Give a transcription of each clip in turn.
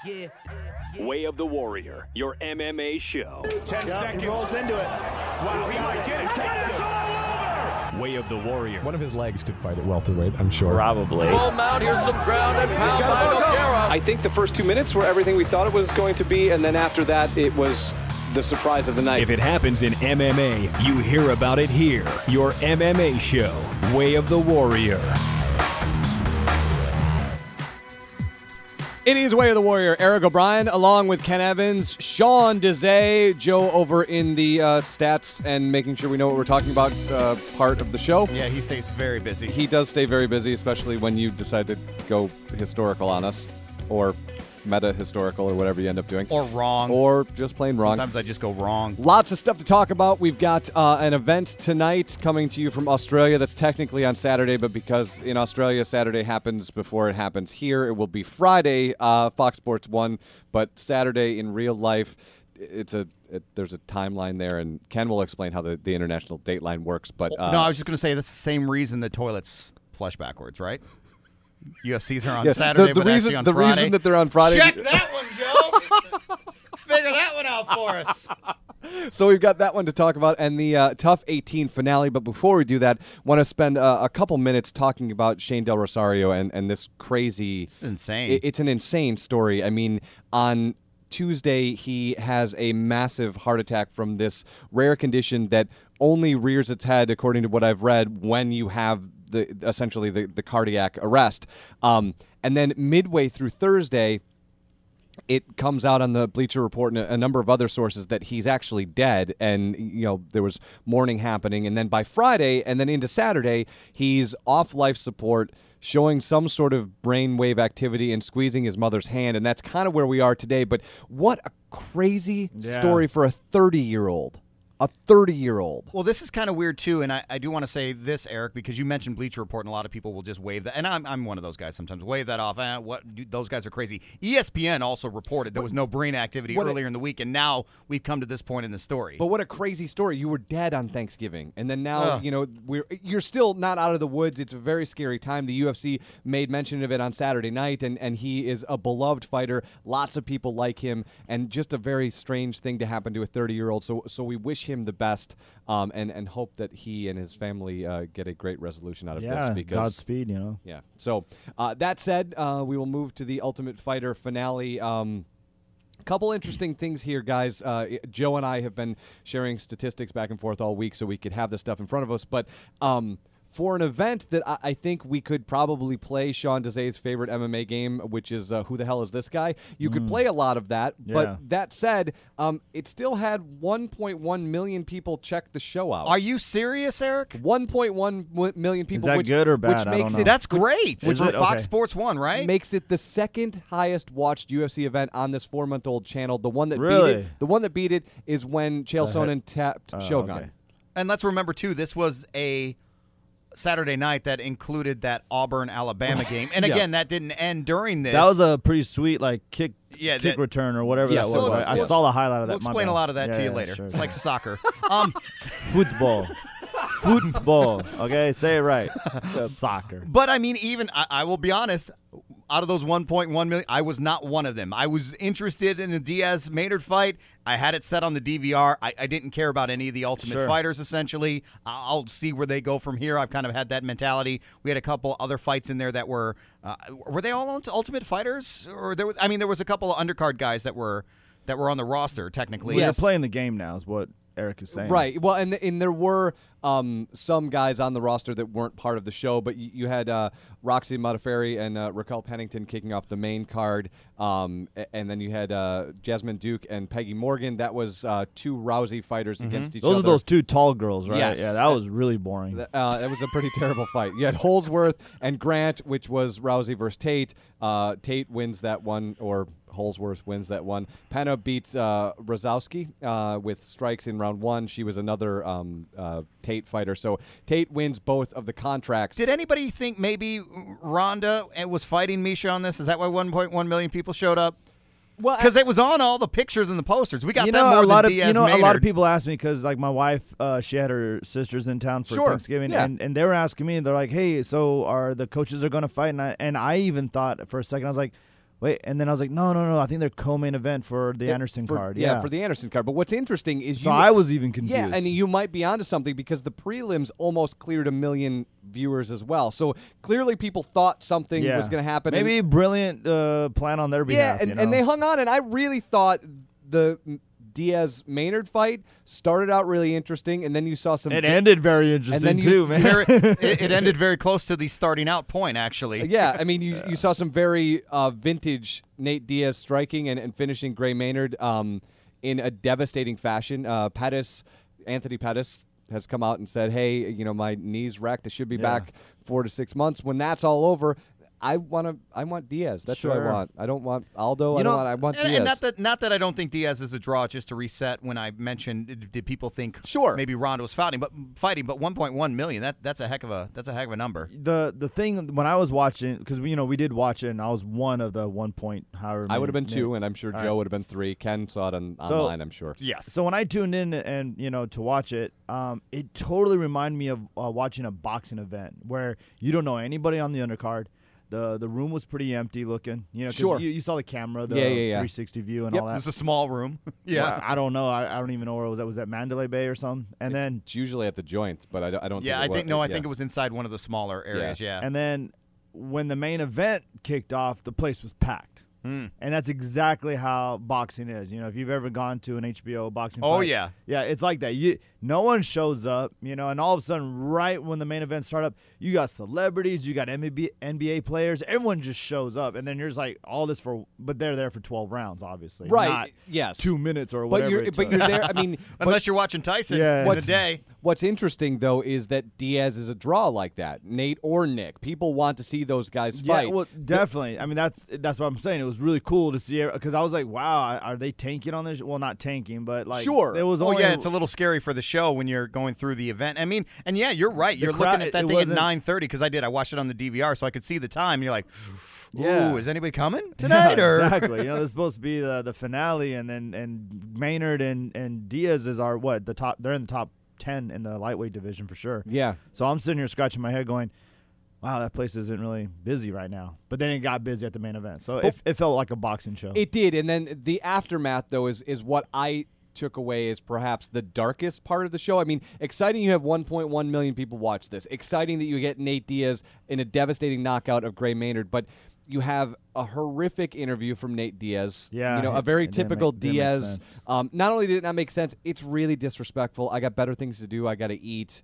Way of the Warrior, your MMA show. 10 seconds. He rolls into it. Wow, he might get it. Tennis all over. Way of the Warrior. One of his legs could fight at welterweight, I'm sure. Probably. Full mount, here's some ground and pound by Nogueira. I think the first 2 minutes were everything we thought it was going to be, and then after that, it was the surprise of the night. If it happens in MMA, you hear about it here. Your MMA show, Way of the Warrior. It is Way of the Warrior. Eric O'Brien, along with Ken Evans, Sean Desai, Joe over in the stats and making sure we know what we're talking about part of the show. Yeah, he stays very busy. He does stay very busy, especially when you decide to go historical on us, or meta-historical, or whatever you end up doing. Or wrong. Or just plain wrong. Sometimes I just go wrong. Lots of stuff to talk about. We've got an event tonight coming to you from Australia that's technically on Saturday, but because in Australia Saturday happens before it happens here, it will be Friday, Fox Sports 1, but Saturday in real life, there's a timeline there, and Ken will explain how the international date line works. But no, I was just going to say that's the same reason the toilets flush backwards, right? UFCs are on Saturday, but actually on Friday. The reason that they're on Friday. Check that one, Joe. Figure that one out for us. So we've got that one to talk about and the Tough 18 finale. But before we do that, want to spend a couple minutes talking about Shane Del Rosario and this crazy. It's insane. It's an insane story. I mean, on Tuesday, he has a massive heart attack from this rare condition that only rears its head, according to what I've read, when you have essentially the cardiac arrest. And then midway through Thursday, it comes out on the Bleacher Report and a number of other sources that he's actually dead, and there was mourning happening. And then by Friday and then into Saturday, he's off life support, showing some sort of brainwave activity and squeezing his mother's hand, and that's kind of where we are today. But what a crazy story for a 30-year-old. A 30-year-old. Well, this is kind of weird, too, and I do want to say this, Eric, because you mentioned Bleacher Report, and a lot of people will just wave that. And I'm one of those guys sometimes. Wave that off. Those guys are crazy. ESPN also reported there was no brain activity earlier in the week, and now we've come to this point in the story. But what a crazy story. You were dead on Thanksgiving, and then now, you're still not out of the woods. It's a very scary time. The UFC made mention of it on Saturday night, and he is a beloved fighter. Lots of people like him, and just a very strange thing to happen to a 30-year-old. So we wish him the best, and hope that he and his family get a great resolution out of this. Because Godspeed, Yeah. So that said, we will move to the Ultimate Fighter finale. Couple interesting things here, guys. Joe and I have been sharing statistics back and forth all week so we could have this stuff in front of us. But for an event that I think we could probably play Sean Desai's favorite MMA game, which is Who the Hell Is This Guy? You could play a lot of that. Yeah. But that said, it still had 1.1 million people check the show out. Are you serious, Eric? 1.1 million people. Is that good or bad? Which I makes don't know. That's great. Is For it? Fox Okay. Sports 1, right? Makes it the second highest watched UFC event on this 4-month-old channel. The one that Really? beat it is when Chael Sonnen tapped Shogun. Okay. And let's remember, too, this was a Saturday night that included that Auburn-Alabama game. And again, that didn't end during this. That was a pretty sweet kick that- return or whatever Yes, that was. it was, I yes. saw the highlight of that. We'll My explain bad. a lot of that to you Yeah, later. sure. It's like soccer. Football. Football. Okay, say it right. Soccer. But, I mean, even, I will be honest, out of those 1.1 million, I was not one of them. I was interested in the Diaz-Maynard fight. I had it set on the DVR. I didn't care about any of the Ultimate Fighters, essentially. I'll see where they go from here. I've kind of had that mentality. We had a couple other fights in there that were they all Ultimate Fighters? Or there was a couple of undercard guys that were on the roster, technically. Well, you're playing the game now is what Eric is saying. Right. Well, and there were some guys on the roster that weren't part of the show, but you had Roxy Modafferi and Raquel Pennington kicking off the main card, and then you had Jasmine Duke and Peggy Morgan. That was two Rousey fighters against each other. Those are those two tall girls, right? Yes. Yeah, that was really boring. It was a pretty terrible fight. You had Holsworth and Grant, which was Rousey versus Tate. Tate wins that one, or Holsworth wins that one. Penna beats Rosowski with strikes in round one. She was another Tate fighter. So Tate wins both of the contracts. Did anybody think maybe Ronda was fighting Misha on this? Is that why 1.1 million people showed up? Well, because it was on all the pictures and the posters. We got that more a lot than of Diaz-Maynard. a lot of people ask me because my wife, she had her sisters in town for Thanksgiving, and they were asking me, and they're like, "Hey, so are the coaches are going to fight?" And I even thought for a second, I was like, wait, and then I was like, no, I think they're co-main event for the Anderson card. Yeah, for the Anderson card. But what's interesting is so I was even confused. Yeah, and you might be onto something because the prelims almost cleared 1 million viewers as well. So clearly people thought something was going to happen. Maybe brilliant plan on their behalf. Yeah, and they hung on, and I really thought the Diaz-Maynard fight started out really interesting, and then you saw some... It ended very interesting, too, man. It ended very close to the starting out point, actually. Yeah, I mean, you saw some very vintage Nate Diaz striking and finishing Gray Maynard in a devastating fashion. Anthony Pettis has come out and said, hey, my knee's wrecked. I should be back 4 to 6 months. When that's all over... I want Diaz. That's what I want. I don't want Aldo. I want Diaz. And not that I don't think Diaz is a draw. Just to reset, when I mentioned, did people think maybe Ronda was fighting? But 1.1 million. That's a heck of a number. The thing when I was watching, because we did watch it, and I was one of the 1 point however. I would have been 2, and I'm sure Joe would have been 3. Ken saw it online. I'm sure. Yes. So when I tuned in and to watch it, it totally reminded me of watching a boxing event where you don't know anybody on the undercard. The room was pretty empty looking, Sure. You saw the camera, the 360 view and all that. It was a small room. Well, I don't know. I don't even know where it was. Was that Mandalay Bay or something? And then it's usually at the joint, but I don't. Yeah, think I think it was inside one of the smaller areas. Yeah. And then when the main event kicked off, the place was packed. And that's exactly how boxing is. If you've ever gone to an HBO boxing fight. Oh, yeah. Yeah, it's like that. No one shows up, and all of a sudden, right when the main event starts up, you got celebrities, you got NBA players. Everyone just shows up. And then you're just like, all this but they're there for 12 rounds, obviously. Right, yes. 2 minutes or whatever. But you're there, I mean. Unless you're watching Tyson in the day. What's interesting, though, is that Diaz is a draw like that. Nate or Nick. People want to see those guys fight. Yeah, well, definitely. I mean, that's what I'm saying. It was really cool to see, because I was like, wow, are they tanking on this? Well, not tanking, but like, sure. It was it's a little scary for the show when you're going through the event. I mean, and yeah, you're right. You're looking at that thing at 9:30 because I watched it on the DVR, so I could see the time. And you're like, ooh, is anybody coming tonight? Yeah, exactly. This is supposed to be the finale, and Maynard and Diaz is the top. They're in the top 10 in the lightweight division for sure. Yeah. So I'm sitting here scratching my head going, wow, that place isn't really busy right now. But then it got busy at the main event. So it felt like a boxing show. It did. And then the aftermath, though, is what I took away as perhaps the darkest part of the show. I mean, exciting you have 1.1 million people watch this. Exciting that you get Nate Diaz in a devastating knockout of Gray Maynard. But you have a horrific interview from Nate Diaz. Yeah. A very typical Diaz. Not only did it not make sense, it's really disrespectful. I got better things to do. I got to eat.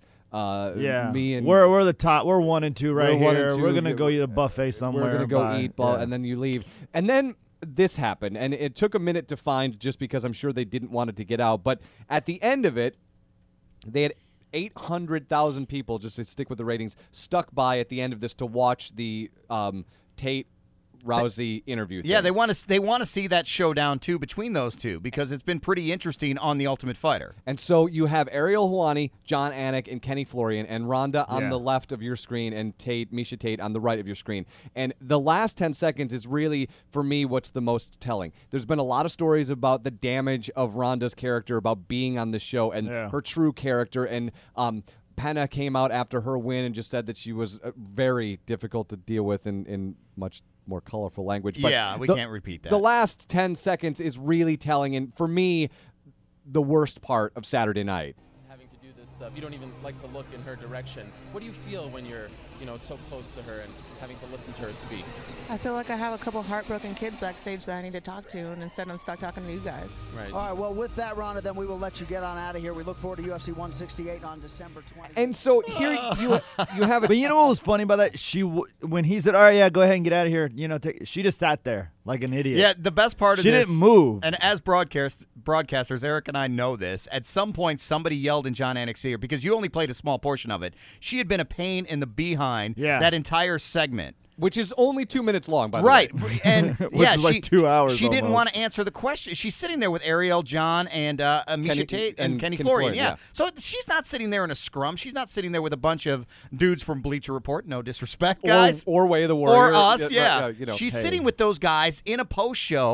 Me and we're the top. We're 1 and 2 right here. Here. We're gonna go eat a buffet somewhere. We're gonna go eat, and then you leave. And then this happened, and it took a minute to find, just because I'm sure they didn't want it to get out. But at the end of it, they had 800,000 people, just to stick with the ratings, stuck by at the end of this to watch the Tate Rousey interview thing. Yeah, they want to see that showdown too between those two, because it's been pretty interesting on The Ultimate Fighter. And so you have Ariel Helwani, John Anik, and Kenny Florian, and Ronda on the left of your screen, and Miesha Tate on the right of your screen. And the last 10 seconds is really, for me, what's the most telling. There's been a lot of stories about the damage of Ronda's character, about being on the show, and her true character, and Penna came out after her win and just said that she was very difficult to deal with in much more colorful language. But yeah, we can't repeat that. The last 10 seconds is really telling, and for me, the worst part of Saturday night. Having to do this stuff, you don't even like to look in her direction. What do you feel when you're, so close to her and having to listen to her speak? I feel like I have a couple heartbroken kids backstage that I need to talk to, and instead I'm stuck talking to you guys. Right. All right, well, with that, Ronda, then we will let you get on out of here. We look forward to UFC 168 on December 20th. And so here you have it. But you know what was funny about that? When he said, all right, yeah, go ahead and get out of here, she just sat there like an idiot. Yeah, the best part of this, she didn't move. And as broadcasters, Eric and I know this. At some point, somebody yelled in John Anik's ear, because you only played a small portion of it. She had been a pain in the behind that entire segment. Which is only 2 minutes long, by the way. Right. And yeah, she, like 2 hours she didn't almost. want to answer the question. She's sitting there with Ariel, John, and Miesha Tate and Kenny Florian. Yeah. So she's not sitting there in a scrum. She's not sitting there with a bunch of dudes from Bleacher Report. No disrespect, guys. Or Way of the Warrior. Or us, yeah. She's sitting with those guys in a post show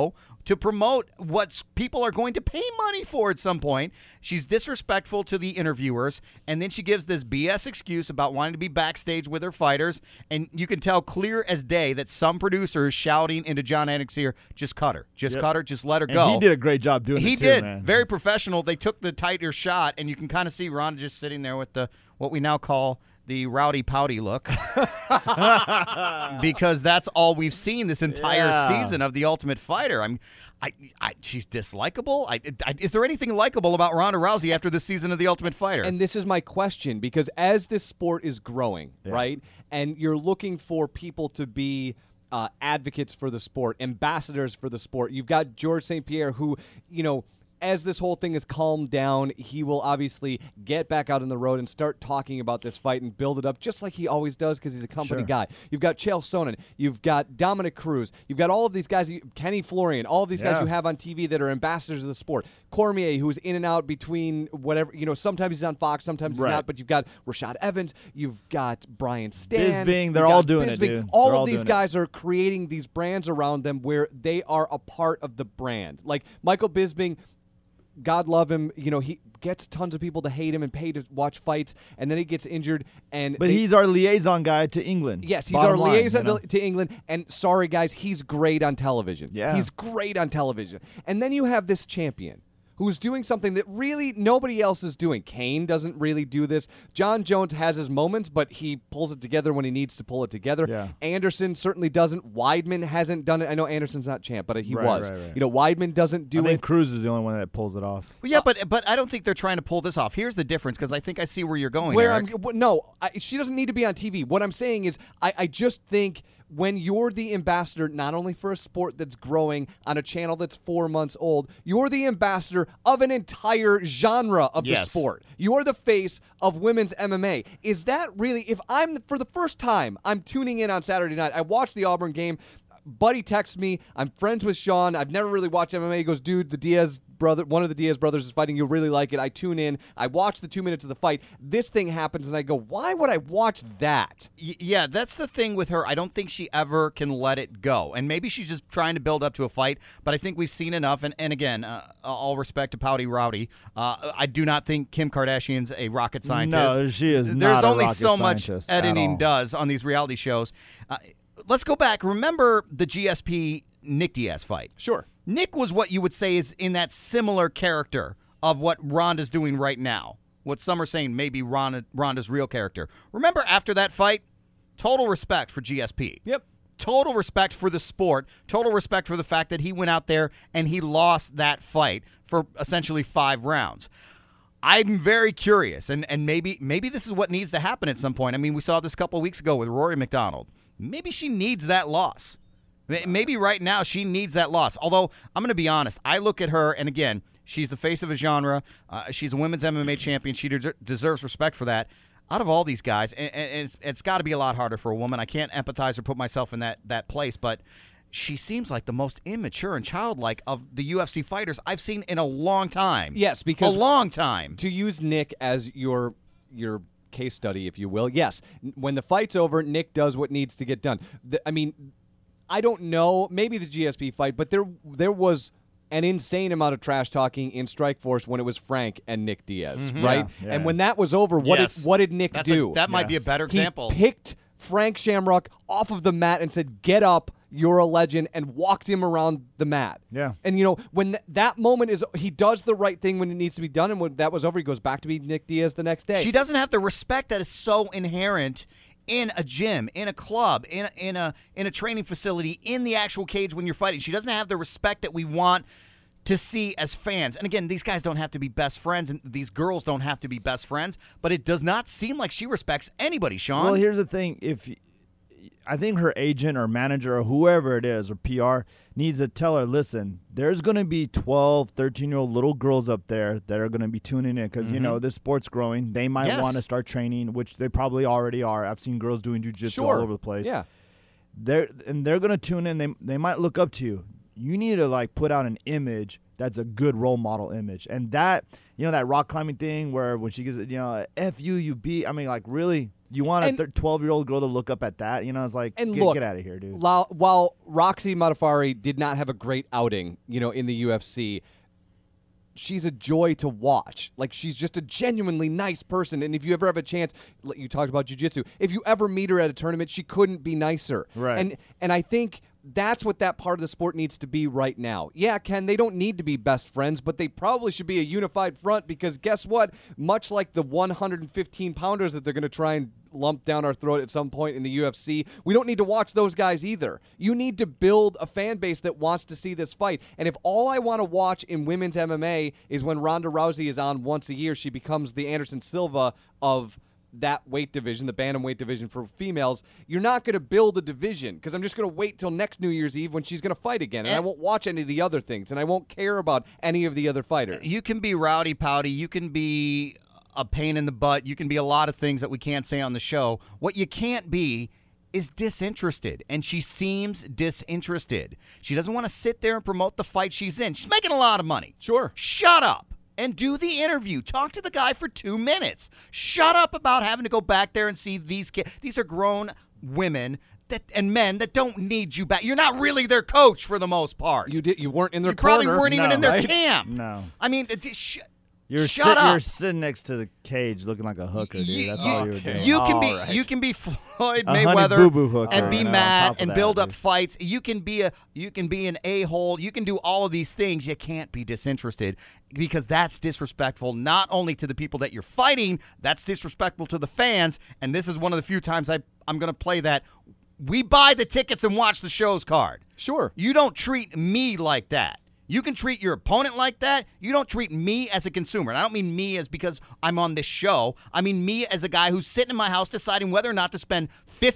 to promote what people are going to pay money for at some point. She's disrespectful to the interviewers, and then she gives this BS excuse about wanting to be backstage with her fighters, and you can tell clear as day that some producers shouting into John Anik's ear, just cut her, cut her, just let her go. And he did a great job doing it, He too, did. man. Very professional. They took the tighter shot, and you can kind of see Ronda just sitting there with what we now call the rowdy pouty look, because that's all we've seen this entire season of The Ultimate Fighter. She's dislikable. Is there anything likable about Ronda Rousey after this season of The Ultimate Fighter? And this is my question, because as this sport is growing, right, and you're looking for people to be advocates for the sport, ambassadors for the sport, you've got George St. Pierre, who, as this whole thing has calmed down, he will obviously get back out on the road and start talking about this fight and build it up just like he always does because he's a company guy. You've got Chael Sonnen. You've got Dominic Cruz. You've got all of these guys, Kenny Florian, all of these guys you have on TV that are ambassadors of the sport. Cormier, who's in and out between whatever, sometimes he's on Fox, sometimes he's not, but you've got Rashad Evans. You've got Brian Stan. Bisping, they're all doing it, dude. All of these guys are creating these brands around them where they are a part of the brand. Like Michael Bisping, God love him, he gets tons of people to hate him and pay to watch fights, and then he gets injured. But he's our liaison guy to England. Yes, he's our liaison to England, and sorry, guys, he's great on television. Yeah. He's great on television. And then you have this champion who's doing something that really nobody else is doing. Kane doesn't really do this. John Jones has his moments, but he pulls it together when he needs to pull it together. Yeah. Anderson certainly doesn't. Weidman hasn't done it. I know Anderson's not champ, but he was. Right. Weidman doesn't do it. I think Cruz is the only one that pulls it off. Well, yeah, but I don't think they're trying to pull this off. Here's the difference, because I think I see where you're going, Eric. She doesn't need to be on TV. What I'm saying is I just think when you're the ambassador, not only for a sport that's growing on a channel that's 4 months old, you're the ambassador of an entire genre of the sport. You're the face of women's MMA. Is that really, if for the first time, I'm tuning in on Saturday night, I watched the Auburn game, buddy texts me, I'm friends with Sean, I've never really watched MMA, he goes, dude, one of the Diaz brothers is fighting, you'll really like it. I tune in, I watch the 2 minutes of the fight, this thing happens, and I go, why would I watch that? Yeah, that's the thing with her. I don't think she ever can let it go, and maybe she's just trying to build up to a fight, but I think we've seen enough, and again, all respect to Pouty Rowdy, I do not think Kim Kardashian's a rocket scientist. No, she is not There's a only rocket so much scientist editing does on these reality shows. Let's go back. Remember the GSP Nick Diaz fight? Sure. Nick was what you would say is in that similar character of what Ronda's doing right now. What some are saying maybe Ronda's real character. Remember after that fight, total respect for GSP. Yep. Total respect for the sport. Total respect for the fact that he went out there and he lost that fight for essentially 5 rounds. I'm very curious, and maybe this is what needs to happen at some point. I mean, we saw this a couple of weeks ago with Rory McDonald. Maybe she needs that loss. Maybe right now she needs that loss. Although, I'm going to be honest, I look at her, and again, she's the face of a genre. She's a women's MMA champion. She deserves respect for that. Out of all these guys, and it's got to be a lot harder for a woman. I can't empathize or put myself in that place, but she seems like the most immature and childlike of the UFC fighters I've seen in a long time. Yes, because a long time. To use Nick as your case study, if you will. Yes, when the fight's over, Nick does what needs to get done. I don't know, maybe the GSP fight, but there was an insane amount of trash talking in Strikeforce when it was Frank and Nick Diaz, right? Yeah. And when that was over, what did Nick do? That might be a better example. He picked Frank Shamrock off of the mat and said, "Get up, you're a legend," and walked him around the mat. Yeah. And, when that moment is, he does the right thing when it needs to be done, and when that was over, he goes back to be Nick Diaz the next day. She doesn't have the respect that is so inherent in a gym, in a club, in a training facility, in the actual cage when you're fighting. She doesn't have the respect that we want to see as fans. And again, these guys don't have to be best friends, and these girls don't have to be best friends, but it does not seem like she respects anybody, Sean. Well, here's the thing. I think her agent or manager or whoever it is or PR needs to tell her, listen, there's going to be 12, 13-year-old little girls up there that are going to be tuning in because, this sport's growing. They might want to start training, which they probably already are. I've seen girls doing jiu-jitsu all over the place. Yeah. They're going to tune in. They might look up to you. You need to, put out an image that's a good role model image. And that, that rock climbing thing where when she gets, F you, you beat. I mean, really, You want a 12-year-old girl to look up at that? You know, it's like, and get look, out of here, dude. While Roxy Modafferi did not have a great outing, in the UFC, she's a joy to watch. Like, she's just a genuinely nice person. And if you ever have a chance, you talked about jiu-jitsu, if you ever meet her at a tournament, she couldn't be nicer. Right. And I think that's what that part of the sport needs to be right now. Yeah, Ken, they don't need to be best friends, but they probably should be a unified front because guess what? Much like the 115-pounders that they're going to try and lump down our throat at some point in the UFC, we don't need to watch those guys either. You need to build a fan base that wants to see this fight. And if all I want to watch in women's MMA is when Ronda Rousey is on once a year, she becomes the Anderson Silva of that weight division, the bantamweight division for females, you're not going to build a division because I'm just going to wait till next New Year's Eve when she's going to fight again, and I won't watch any of the other things, and I won't care about any of the other fighters. You can be rowdy pouty, you can be a pain in the butt, you can be a lot of things that we can't say on the show. What you can't be is disinterested, and she seems disinterested. She doesn't want to sit there and promote the fight she's in. She's making a lot of money. Sure. Shut up and do the interview. Talk to the guy for 2 minutes. Shut up about having to go back there and see these kids. These are grown women and men that don't need you back. You're not really their coach for the most part. You weren't in their corner. You probably weren't even in their right? camp. No. I mean, You're sitting next to the cage looking like a hooker, dude. That's all you were doing. You can be Floyd Mayweather and be mad and build up fights. You can be an a-hole. You can do all of these things. You can't be disinterested because that's disrespectful not only to the people that you're fighting, that's disrespectful to the fans. And this is one of the few times I'm going to play that. We buy the tickets and watch the shows card. Sure. You don't treat me like that. You can treat your opponent like that. You don't treat me as a consumer. And I don't mean me as because I'm on this show. I mean me as a guy who's sitting in my house deciding whether or not to spend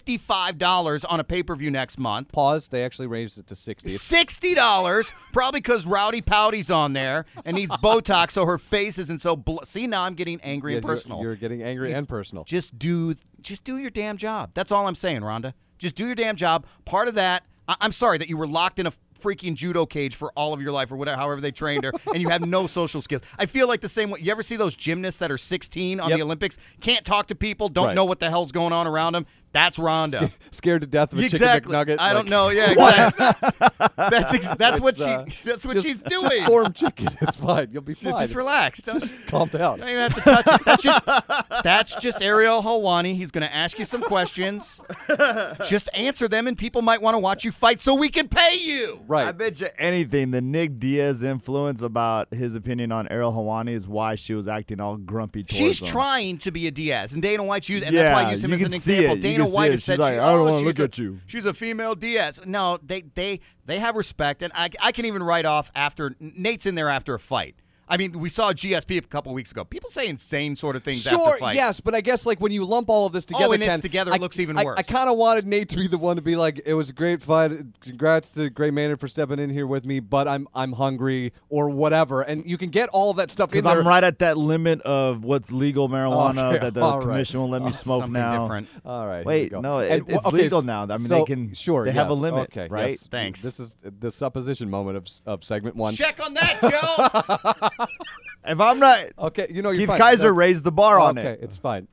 $55 on a pay-per-view next month. Pause. They actually raised it to $60. $60, probably because Rowdy Pouty's on there and needs Botox so her face isn't so See, now I'm getting angry and personal. You're getting angry and personal. Just do your damn job. That's all I'm saying, Rhonda. Just do your damn job. Part of that, I'm sorry that you were locked in a freaking judo cage for all of your life or whatever, however they trained her, and you have no social skills. I feel like the same way. You ever see those gymnasts that are 16 on the Olympics? Can't talk to people, don't know what the hell's going on around them. That's Rhonda. Scared to death of a chicken McNugget. I don't know. Yeah, exactly. that's what she's doing. Just form chicken. It's fine. You'll be fine. Just relax. Just calm down. You don't even have to touch it. That's just Ariel Helwani. He's going to ask you some questions. Just answer them, and people might want to watch you fight so we can pay you. Right. I bet you anything the Nick Diaz influence about his opinion on Ariel Helwani is why she was acting all grumpy towards She's him. trying to be a Diaz, and Dana White's used, and that's why I use him as an example. Dana White has said, I don't want to look at you. She's a female Diaz. No, they have respect, and I can even write off after Nate's in there after a fight. I mean, we saw GSP a couple of weeks ago. People say insane sort of things after fights. Sure, yes, but I guess like when you lump all of this together, it looks even worse. I kind of wanted Nate to be the one to be like, "It was a great fight. Congrats to Gray Maynard for stepping in here with me, but I'm hungry or whatever." And you can get all of that stuff in there. Because I'm right at that limit of what's legal marijuana that the commission won't let me smoke now. Different. All right. Wait, no, it's legal now. I mean, they can. Sure, they have a limit, right? Yes. Thanks. This is the supposition moment of segment one. Check on that, Joe. If I'm right, okay, you're Keith fine. Kaiser raised the bar on it. Okay, it's fine.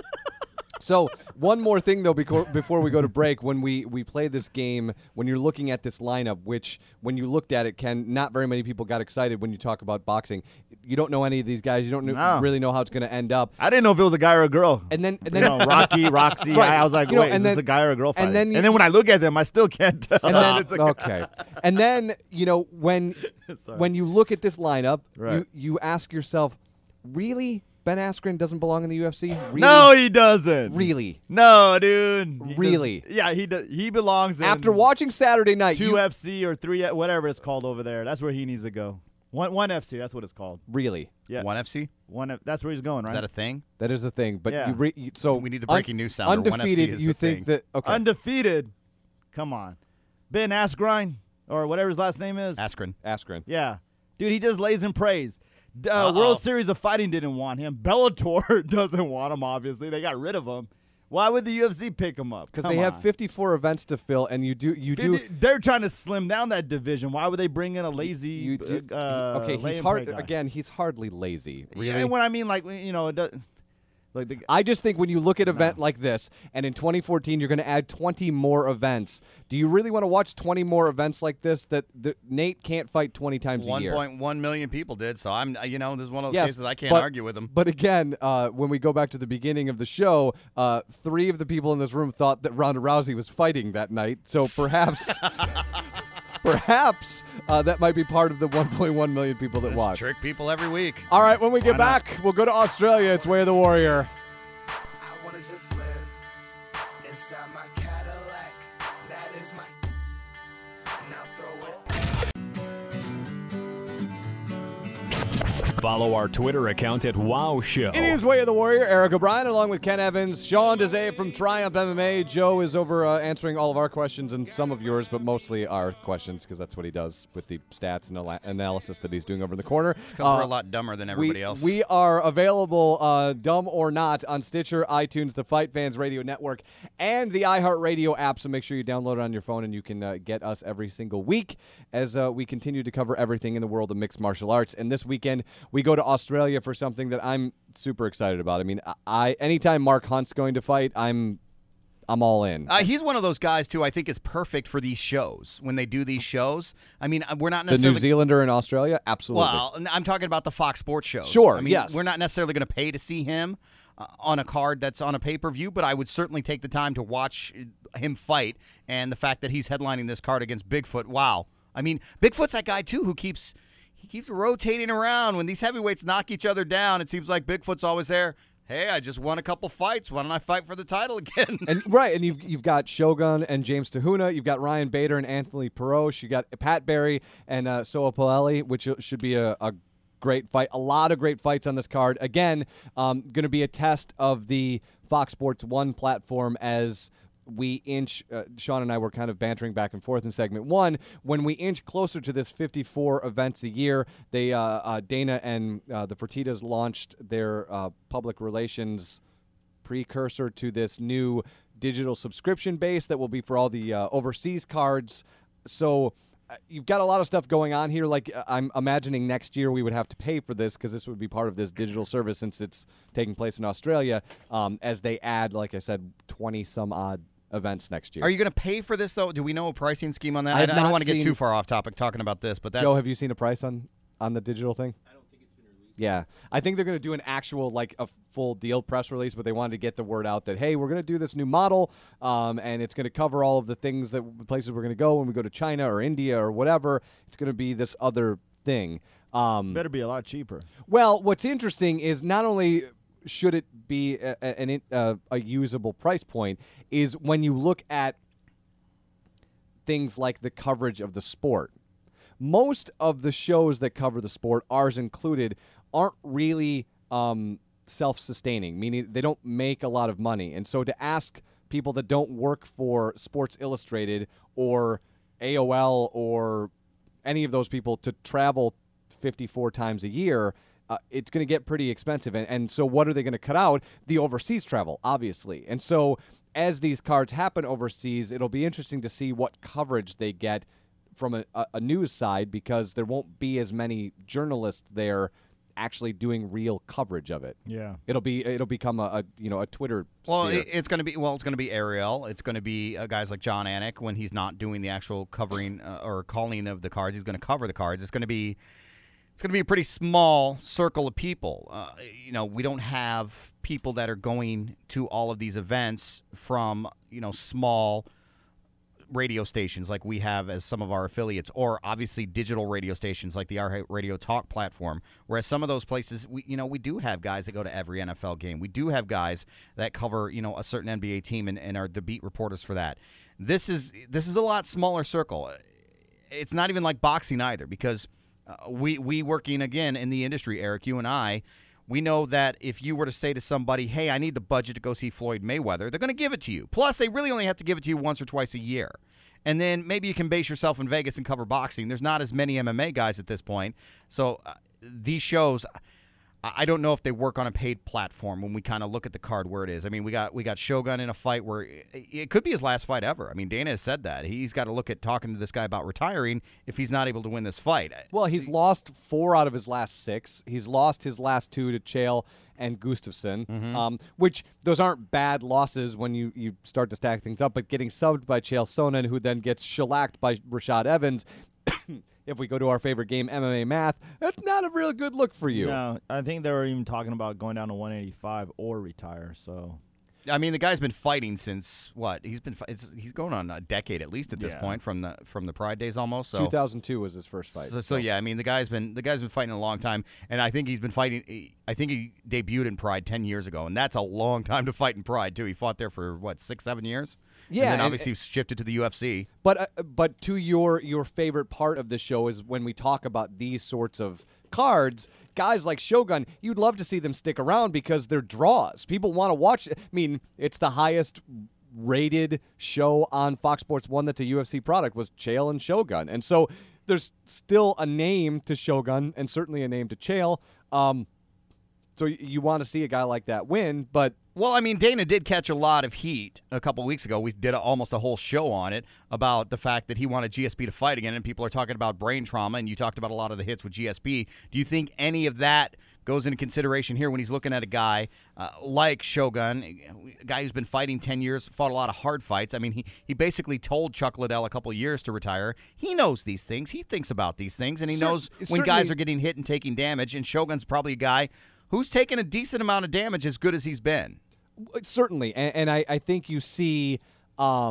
So one more thing, though, before we go to break, when we play this game, when you're looking at this lineup, which when you looked at it, Ken, not very many people got excited when you talk about boxing. You don't know any of these guys. You don't really know how it's going to end up. I didn't know if it was a guy or a girl. And then Roxy. Right. I was like, wait, is this a guy or a girl fighting? And then when I look at them, I still can't tell. And then, okay. And then, when you look at this lineup, you ask yourself, really? Ben Askren doesn't belong in the UFC? Really? No, he doesn't. Really? No, dude. Really? Yeah, he does. He belongs in After watching Saturday night. 2FC or 3, whatever it's called over there. That's where he needs to go. 1FC, that's what it's called. Really? Yeah. 1FC? That's where he's going, right? Is that a thing? That is a thing. But yeah. So we need the breaking news sound. Undefeated, 1FC is you think thing. that okay. Undefeated? Come on. Ben Askren, or whatever his last name is. Askren. Yeah. Dude, he just lays in praise. World Series of Fighting didn't want him. Bellator doesn't want him, obviously. They got rid of him. Why would the UFC pick him up? Because they have 54 events to fill, and you do. They're trying to slim down that division. Why would they bring in a lazy? Okay, he's hard. Again, he's hardly lazy. Really? Yeah, when I mean I just think when you look at an event like this, and in 2014 you're going to add 20 more events, do you really want to watch 20 more events like this that Nate can't fight 20 times a year? 1.1 million people did, so I'm, this is one of those cases I can't argue with him. But again, when we go back to the beginning of the show, 3 of the people in this room thought that Ronda Rousey was fighting that night, so perhaps... Perhaps that might be part of the 1.1 million people that watch. Trick people every week. All right, when we get back, we'll go to Australia. It's Way of the Warrior. I want to just live inside my Cadillac. That is my... Now throw it. Follow our Twitter account at Wow Show. It is Way of the Warrior. Eric O'Brien along with Ken Evans. Sean Desai from Triumph MMA. Joe is over answering all of our questions and some of yours, but mostly our questions because that's what he does with the stats and analysis that he's doing over in the corner. It's because we're a lot dumber than everybody else. We are available, dumb or not, on Stitcher, iTunes, the Fight Fans Radio Network, and the iHeartRadio app, so make sure you download it on your phone and you can get us every single week as we continue to cover everything in the world of mixed martial arts. And this weekend, we go to Australia for something that I'm super excited about. I mean, anytime Mark Hunt's going to fight, I'm all in. He's one of those guys, too, I think is perfect for these shows, when they do these shows. I mean, we're not necessarily... The New Zealander in Australia? Absolutely. Well, I'm talking about the Fox Sports shows. Sure, I mean, yes. We're not necessarily going to pay to see him on a card that's on a pay-per-view, but I would certainly take the time to watch him fight, and the fact that he's headlining this card against Bigfoot, wow. I mean, Bigfoot's that guy, too, who keeps rotating around. When these heavyweights knock each other down, it seems like Bigfoot's always there. Hey, I just won a couple fights. Why don't I fight for the title again? And you've got Shogun and James Tahuna. You've got Ryan Bader and Anthony Perosh. You got Pat Barry and Soa Palelli, which should be a great fight. A lot of great fights on this card. Again, going to be a test of the Fox Sports 1 platform as we inch. Sean and I were kind of bantering back and forth in segment 1. When we inch closer to this 54 events a year, they Dana and the Fertittas launched their public relations precursor to this new digital subscription base that will be for all the overseas cards. So you've got a lot of stuff going on here. Like, I'm imagining next year we would have to pay for this because this would be part of this digital service since it's taking place in Australia as they add, like I said, 20-some-odd events next year. Are you going to pay for this, though? Do we know a pricing scheme on that? I don't want to get too far off topic talking about this, but that's... Joe, have you seen a price on the digital thing? I don't think it's been released. Yeah. I think they're going to do an actual, like, a full deal press release, but they wanted to get the word out that, hey, we're going to do this new model, and it's going to cover all of the things the places we're going to go when we go to China or India or whatever. It's going to be this other thing. Better be a lot cheaper. Well, what's interesting is not only should it be a usable price point, is when you look at things like the coverage of the sport. Most of the shows that cover the sport, ours included, aren't really self-sustaining, meaning they don't make a lot of money. And so to ask people that don't work for Sports Illustrated or AOL or any of those people to travel 54 times a year, it's going to get pretty expensive. And so what are they going to cut out? The overseas travel, obviously. And so as these cards happen overseas, it'll be interesting to see what coverage they get from a news side, because there won't be as many journalists there actually doing real coverage of it. Yeah. It'll become a Twitter Well, sphere. it's going to be Ariel. It's going to be guys like John Anik when he's not doing the actual covering or calling of the cards. He's going to cover the cards. It's going to be a pretty small circle of people. We don't have people that are going to all of these events from, small radio stations like we have as some of our affiliates, or obviously digital radio stations like the Our Radio Talk platform, whereas some of those places, we do have guys that go to every NFL game. We do have guys that cover, a certain NBA team and are the beat reporters for that. This is a lot smaller circle. It's not even like boxing either, because we working, again, in the industry, Eric, you and I, we know that if you were to say to somebody, hey, I need the budget to go see Floyd Mayweather, they're going to give it to you. Plus, they really only have to give it to you once or twice a year. And then maybe you can base yourself in Vegas and cover boxing. There's not as many MMA guys at this point. So these shows, I don't know if they work on a paid platform when we kind of look at the card where it is. I mean, we got Shogun in a fight where it could be his last fight ever. I mean, Dana has said that. He's got to look at talking to this guy about retiring if he's not able to win this fight. Well, he's lost 4 out of his last 6. He's lost his last 2 to Chael and Gustafsson, which those aren't bad losses when you start to stack things up, but getting subbed by Chael Sonnen, who then gets shellacked by Rashad Evans, if we go to our favorite game, MMA math, that's not a real good look for you. No, I think they were even talking about going down to 185 or retire, so... I mean, the guy's been fighting since what? He's going on a decade at least at this point from the Pride days almost. So 2002 was his first fight. So yeah, I mean, the guy's been fighting a long time, and I think he's been fighting. I think he debuted in Pride 10 years ago, and that's a long time to fight in Pride too. He fought there for what 6-7 years. Yeah, and then obviously shifted to the UFC. But to your favorite part of the show is when we talk about these sorts of cards, guys like Shogun, you'd love to see them stick around because they're draws. People want to watch. I mean, it's the highest rated show on Fox Sports 1 that's a UFC product was Chael and Shogun. And so there's still a name to Shogun and certainly a name to Chael. So you want to see a guy like that win, but... Well, I mean, Dana did catch a lot of heat a couple weeks ago. We did almost a whole show on it about the fact that he wanted GSP to fight again, and people are talking about brain trauma, and you talked about a lot of the hits with GSP. Do you think any of that goes into consideration here when he's looking at a guy like Shogun, a guy who's been fighting 10 years, fought a lot of hard fights? I mean, he basically told Chuck Liddell a couple years to retire. He knows these things. He thinks about these things, and he knows when guys are getting hit and taking damage, and Shogun's probably a guy who's taken a decent amount of damage as good as he's been. Certainly, and I think you see a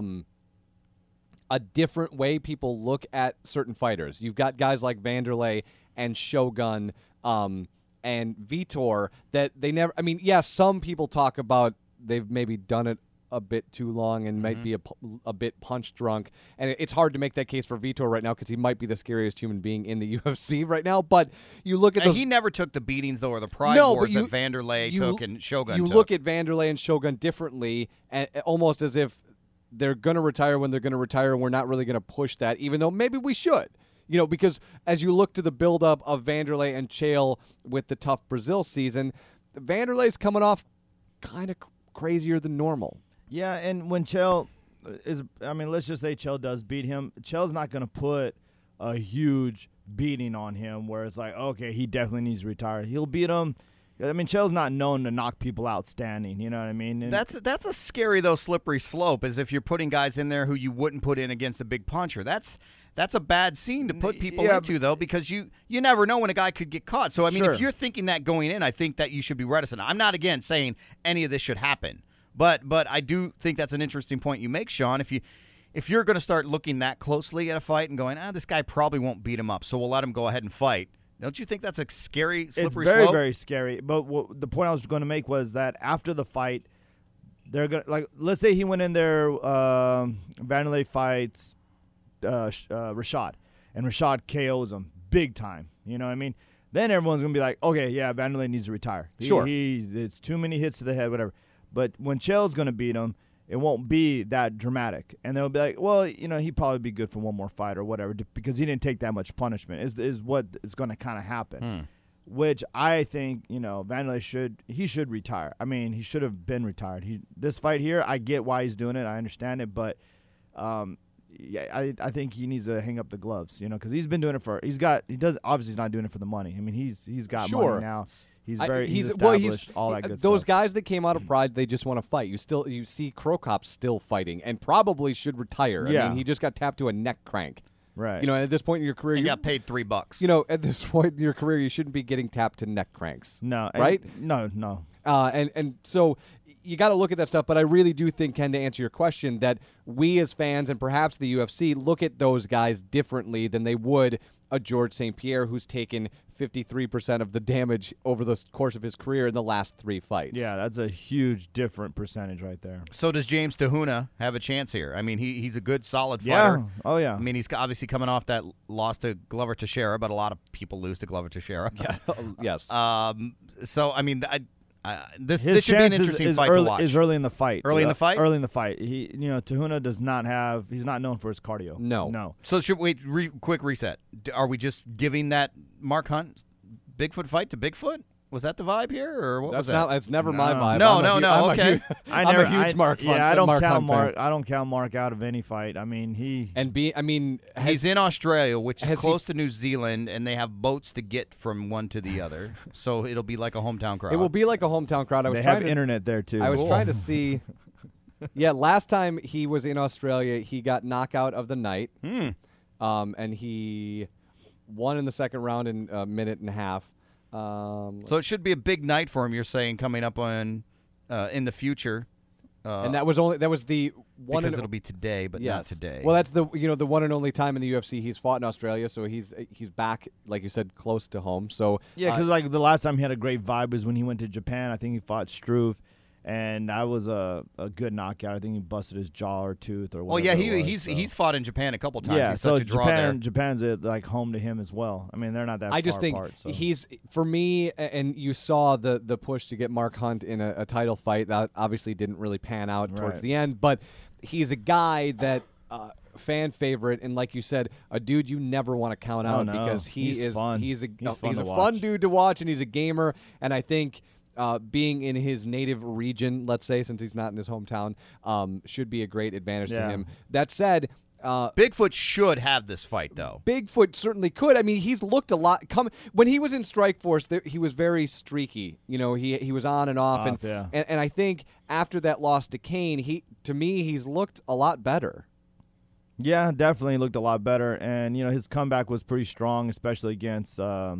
different way people look at certain fighters. You've got guys like Vanderlei and Shogun and Vitor that they never – I mean, yes, some people talk about they've maybe done it a bit too long and might be a bit punch drunk. And it's hard to make that case for Vitor right now because he might be the scariest human being in the UFC right now. But you look at those... He never took the beatings, though, or the pride wars that Vanderlei took and Shogun took. You look at Vanderlei and Shogun differently, and almost as if they're going to retire when they're going to retire, and we're not really going to push that, even though maybe we should. You know, because as you look to the buildup of Vanderlei and Chael with the tough Brazil season, Vanderlei's coming off kind of crazier than normal. Yeah, and when Chael is, I mean, let's just say Chael does beat him. Chael's not going to put a huge beating on him where it's like, okay, he definitely needs to retire. He'll beat him. I mean, Chael's not known to knock people out standing. You know what I mean? And that's a scary, though, slippery slope, as if you're putting guys in there who you wouldn't put in against a big puncher. That's a bad scene to put people into, though, because you never know when a guy could get caught. So, I mean, if you're thinking that going in, I think that you should be reticent. I'm not, again, saying any of this should happen. But I do think that's an interesting point you make, Sean. If you're going to start looking that closely at a fight and going, this guy probably won't beat him up, so we'll let him go ahead and fight. Don't you think that's a scary, slippery slope? It's very, very scary. But the point I was going to make was that after the fight, they're going to, like, let's say he went in there, Vanderlei fights Rashad, and Rashad KOs him big time. You know what I mean? Then everyone's going to be like, okay, yeah, Vanderlei needs to retire. It's too many hits to the head, whatever. But when Chael's going to beat him, it won't be that dramatic. And they'll be like, well, you know, he'd probably be good for one more fight or whatever because he didn't take that much punishment is what is going to kind of happen. Which I think, you know, Vanderlei should retire. I mean, he should have been retired. This fight here, I get why he's doing it. I understand it. But, yeah, I think he needs to hang up the gloves, you know, because he's been doing it obviously he's not doing it for the money. I mean, he's got money now. He's established, all that good stuff. Those guys that came out of Pride, they just want to fight. You see Krokop still fighting and probably should retire. Yeah. I mean, he just got tapped to a neck crank. Right. You know, at this point in your career, you got paid $3. You know, at this point in your career, you shouldn't be getting tapped to neck cranks. No. Right? No. And so you got to look at that stuff. But I really do think, Ken, to answer your question, that we as fans and perhaps the UFC look at those guys differently than they would a George St. Pierre who's taken 53% of the damage over the course of his career in the last 3 fights. Yeah, that's a huge different percentage right there. So does James Tahuna have a chance here? I mean, he's a good, solid fighter. Yeah. Oh, yeah. I mean, he's obviously coming off that loss to Glover Teixeira, but a lot of people lose to Glover Teixeira. Yeah. Yes. So, I mean, this should be an interesting fight to watch. Is early in the fight. Early in the fight? Early in the fight. Tahuna does not have – he's not known for his cardio. No. So should we quick reset. Are we just giving that Mark Hunt Bigfoot fight to Bigfoot? Was that the vibe here, or what was That's that? not. It's never my vibe. No. Okay. I'm a huge Mark. Yeah, I don't Mark count Hunt Mark. fan. I don't count Mark out of any fight. I mean, he's in Australia, which is has close to New Zealand, and they have boats to get from one to the other. So it'll be like a hometown crowd. It will be like a hometown crowd. They have internet there too. I was trying to see. Yeah, last time he was in Australia, he got knockout of the night, and he won in the second round in a minute and a half. So it should be a big night for him. You're saying coming up on in the future, and that was the one. Because it'll be today, but not today. Well, that's the one and only time in the UFC he's fought in Australia. So he's back, like you said, close to home. So yeah, because like the last time he had a great vibe was when he went to Japan. I think he fought Struve. And that was a good knockout. I think he busted his jaw or tooth or whatever. Well, yeah, he's fought in Japan a couple times. Yeah, he's so such a draw there. Japan's like home to him as well. I mean, they're not that far apart. I just think he's, for me, and you saw the push to get Mark Hunt in a title fight. That obviously didn't really pan out towards the end. But he's a guy that fan favorite, and like you said, a dude you never want to count out because he's fun. He's a fun dude to watch, and he's a gamer. And I think being in his native region, let's say, since he's not in his hometown, should be a great advantage to him. That said, Bigfoot should have this fight, though. Bigfoot certainly could. I mean, he's looked a lot. When he was in Strikeforce, he was very streaky. You know, he was on and off, and I think after that loss to Kane, he's looked a lot better. Yeah, definitely looked a lot better, and his comeback was pretty strong, especially against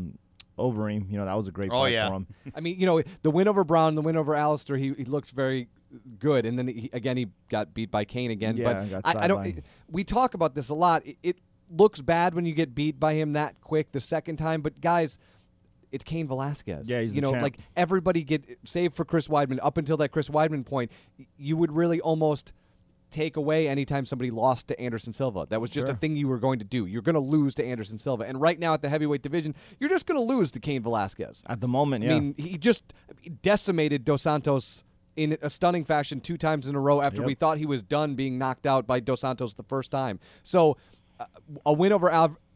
Overeem. That was a great fight for him. I mean, the win over Brown, the win over Alistair, he looked very good, and then he got beat by Kane again. Yeah, but I don't. We talk about this a lot. It looks bad when you get beat by him that quick the second time, but guys, it's Cain Velasquez. Yeah, he's the champ. Like everybody save for Chris Weidman. Up until that Chris Weidman point, you would really almost take away anytime somebody lost to Anderson Silva. That was just a thing you were going to do. You're going to lose to Anderson Silva. And right now at the heavyweight division, you're just going to lose to Cain Velasquez. At the moment, yeah. I mean, he just decimated Dos Santos in a stunning fashion 2 times in a row after we thought he was done being knocked out by Dos Santos the first time. So a win over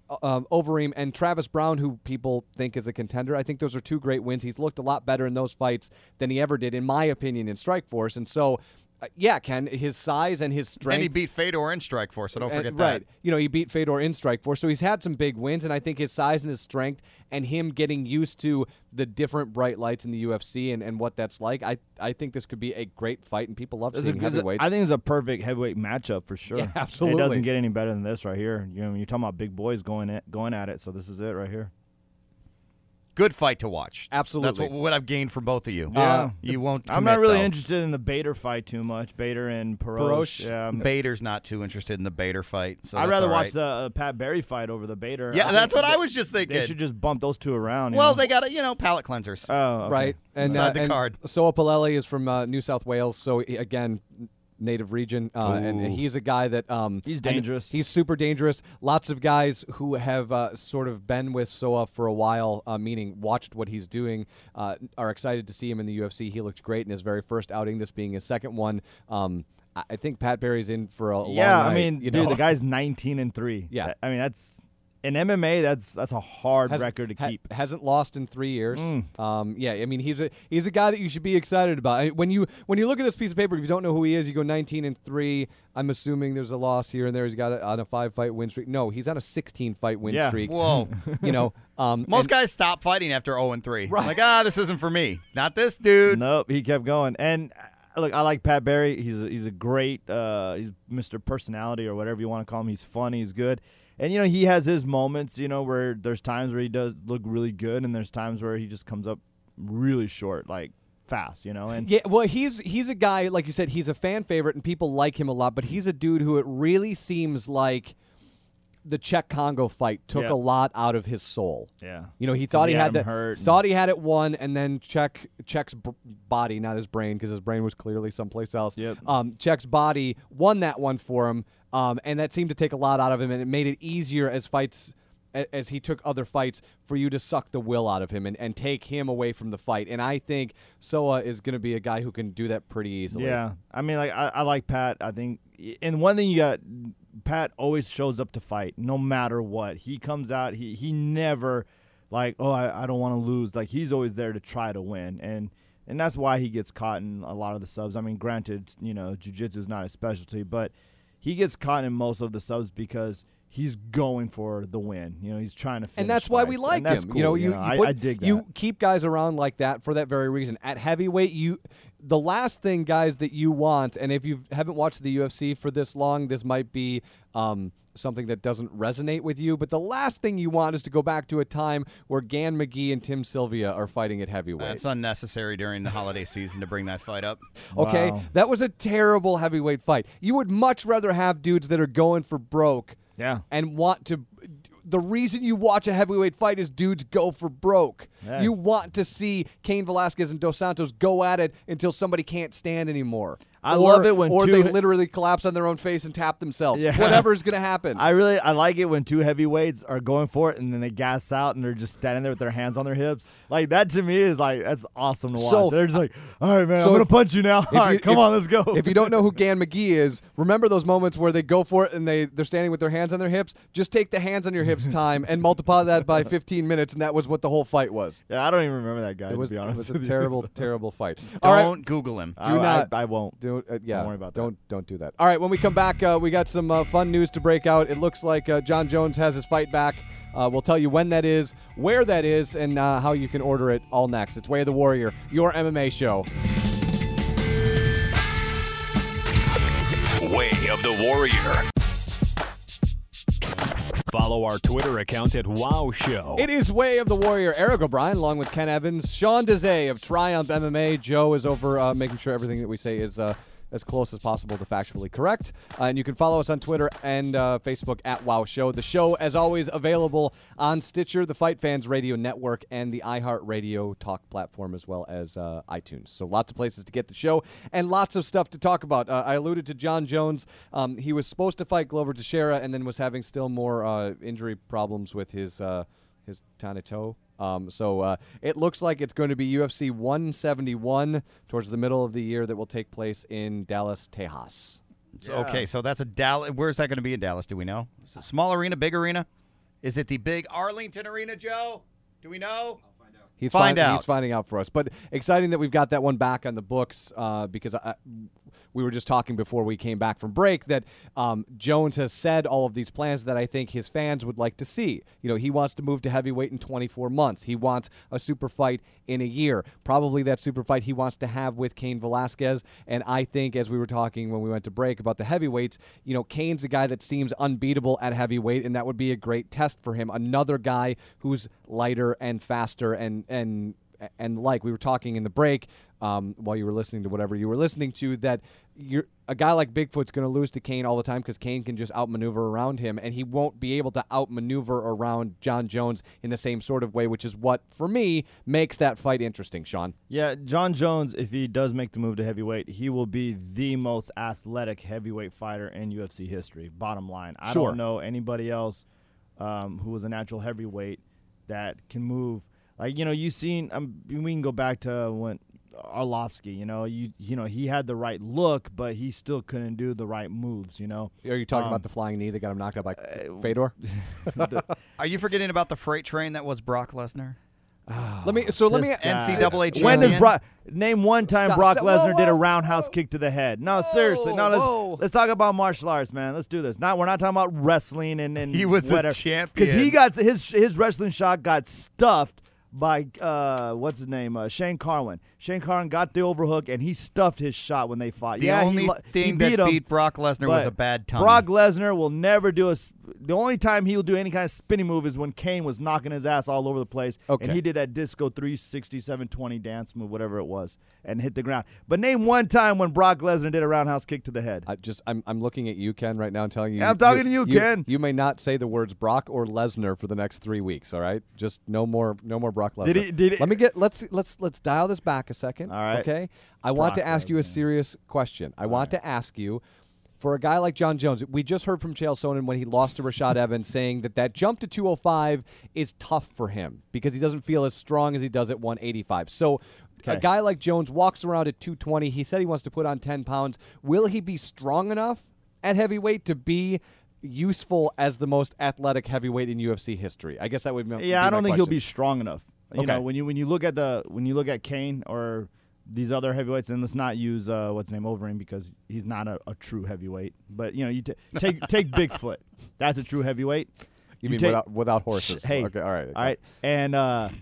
Overeem and Travis Brown, who people think is a contender. I think those are 2 great wins. He's looked a lot better in those fights than he ever did, in my opinion, in Strikeforce. And so Ken, his size and his strength. And he beat Fedor in Strikeforce, so don't forget that. Right. He beat Fedor in Strikeforce, so he's had some big wins, and I think his size and his strength and him getting used to the different bright lights in the UFC and what that's like, I think this could be a great fight, and people love seeing heavyweights. I think it's a perfect heavyweight matchup for sure. Yeah, absolutely. It doesn't get any better than this right here. You're talking about big boys going at it, so this is it right here. Good fight to watch. Absolutely. That's what I've gained from both of you. Yeah. You won't I'm not really though. interested in the Bader fight too much. Bader and Perosh. Yeah, Bader's not too interested in the Bader fight. So I'd rather watch the Pat Barry fight over the Bader. Yeah, that's what I was just thinking. They should just bump those 2 around. Well, they got palate cleansers. Oh, okay. Right. And, inside the card. Soa Palele is from New South Wales, so again, native region, and he's a guy that he's dangerous. He's super dangerous. Lots of guys who have sort of been with Soa for a while, meaning watched what he's doing, are excited to see him in the UFC. He looked great in his very first outing, this being his second one. I think Pat Barry's in for a long night. I mean, dude, the guy's 19-3. Yeah, I mean that's. In MMA, that's a hard record to keep. Hasn't lost in 3 years. I mean he's a guy that you should be excited about. I mean, when you look at this piece of paper, if you don't know who he is, you go 19-3. I'm assuming there's a loss here and there. He's got on a 5-fight win streak. No, he's on a 16-fight win streak. Whoa. Most guys stop fighting after 0-3. Right. Like, this isn't for me. Not this dude. Nope, he kept going. And look, I like Pat Barry. He's a great he's Mr. Personality or whatever you want to call him. He's funny. He's good. And, he has his moments, where there's times where he does look really good and there's times where he just comes up really short, like fast, And yeah, well, he's a guy, like you said, he's a fan favorite and people like him a lot, but he's a dude who it really seems like the Czech Congo fight took a lot out of his soul. Yeah. He thought he had it won, and then Czech's body, not his brain, because his brain was clearly someplace else. Yep. Czech's body won that one for him. And that seemed to take a lot out of him, and it made it easier as he took other fights for you to suck the will out of him and take him away from the fight. And I think Soa is going to be a guy who can do that pretty easily. Yeah. I mean, like I like Pat. I think, and one thing you got, Pat always shows up to fight no matter what. He comes out. He never like, oh, I don't want to lose. Like, he's always there to try to win. And that's why he gets caught in a lot of the subs. I mean, granted, jiu-jitsu is not his specialty, but he gets caught in most of the subs because he's going for the win. He's trying to finish and that's why we like him. Cool. I dig that. You keep guys around like that for that very reason. At heavyweight, the last thing, guys, that you want, and if you haven't watched the UFC for this long, this might be something that doesn't resonate with you, but the last thing you want is to go back to a time where Gan McGee and Tim Sylvia are fighting at heavyweight. That's unnecessary during the holiday season to bring that fight up. Okay, Wow. that was a terrible heavyweight fight. You would much rather have dudes that are going for broke and want to. The reason you watch a heavyweight fight is dudes go for broke. Yeah. You want to see Cain Velasquez and Dos Santos go at it until somebody can't stand anymore. I love it when they literally collapse on their own face and tap themselves. Yeah. Whatever's going to happen. I like it when two heavyweights are going for it and then they gas out and they're just standing there with their hands on their hips. Like, that to me is like, that's awesome to watch. So, they're just like, all right, man, I'm going to punch you now. All right, come on, let's go. If you don't know who Gan McGee is, remember those moments where they go for it and they're standing with their hands on their hips? Just take the hands on your hips time and multiply that by 15 minutes, and that was what the whole fight was. Yeah, I don't even remember that guy, to be honest. It was a terrible, terrible fight. Don't Google him. I won't. Don't worry about that. Don't do that. All right, when we come back, we got some fun news to break out. It looks like John Jones has his fight back. We'll tell you when that is, where that is, and how you can order it all next. It's Way of the Warrior, your MMA show. Way of the Warrior. Follow our Twitter account at Wow Show. It is Way of the Warrior. Eric O'Brien, along with Ken Evans, Sean Dezay of Triumph MMA. Joe is over making sure everything that we say is as close as possible to factually correct. And you can follow us on Twitter and Facebook at Wow Show. The show, as always, available on Stitcher, the Fight Fans Radio Network, and the iHeartRadio Talk platform, as well as iTunes. So lots of places to get the show and lots of stuff to talk about. I alluded to John Jones. He was supposed to fight Glover Teixeira and then was having still more injury problems with his tiny toe. So it looks like it's going to be UFC 171 towards the middle of the year that will take place in Dallas, Tejas. Okay, so that's a Dallas. Where's that going to be in Dallas? Do we know? Is it a small arena, big arena? Is it the big Arlington Arena, Joe? Do we know? He's finding out for us. But exciting that we've got that one back on the books because we were just talking before we came back from break that Jones has said all of these plans that I think his fans would like to see. He wants to move to heavyweight in 24 months. He wants a super fight in a year. Probably that super fight he wants to have with Cain Velasquez. And I think, as we were talking when we went to break about the heavyweights, Cain's a guy that seems unbeatable at heavyweight, and that would be a great test for him. Another guy who's lighter and faster and like we were talking in the break while you were listening to whatever you were listening to, that a guy like Bigfoot's going to lose to Cain all the time because Cain can just outmaneuver around him, and he won't be able to outmaneuver around John Jones in the same sort of way, which is what, for me, makes that fight interesting, Sean. Yeah, John Jones, if he does make the move to heavyweight, he will be the most athletic heavyweight fighter in UFC history, bottom line. I don't know anybody else who was a natural heavyweight that can move. Like, you've seen, we can go back to when Arlovsky, he had the right look, but he still couldn't do the right moves, Are you talking about the flying knee that got him knocked out by Fedor? Are you forgetting about the freight train that was Brock Lesnar? Let me NCAA champion. When does name one time Brock Lesnar did a whoa, roundhouse kick to the head? No, seriously. No, let's talk about martial arts, man. Let's do this. We're not talking about wrestling and he was whatever. a champion because he got his wrestling shot got stuffed by what's his name? Shane Carwin. Shane Carwin got the overhook and he stuffed his shot when they fought. The only thing that beat Brock Lesnar was a bad tummy. Brock Lesnar will never do the only time he'll do any kind of spinning move is when Cain was knocking his ass all over the place, and he did that disco 360, 720 dance move, whatever it was, and hit the ground. But name one time when Brock Lesnar did a roundhouse kick to the head. I'm looking at you, Ken, right now and telling you. I'm talking to you, Ken. You may not say the words Brock or Lesnar for the next 3 weeks. All right, just no more Brock Lesnar. Let's dial this back a second. All right. Okay. I want to ask you a serious question. I want to ask you, for a guy like John Jones, we just heard from Chael Sonnen when he lost to Rashad Evans saying that jump to 205 is tough for him because he doesn't feel as strong as he does at 185. So a guy like Jones walks around at 220. He said he wants to put on 10 pounds. Will he be strong enough at heavyweight to be useful as the most athletic heavyweight in UFC history? I guess that would be I don't think he'll question. be strong enough. You know, when you look at Kane or these other heavyweights, and let's not use what's his name, Overeem, because he's not a true heavyweight. But you know, you take Bigfoot. That's a true heavyweight. You mean without horses? Hey, okay, all right, and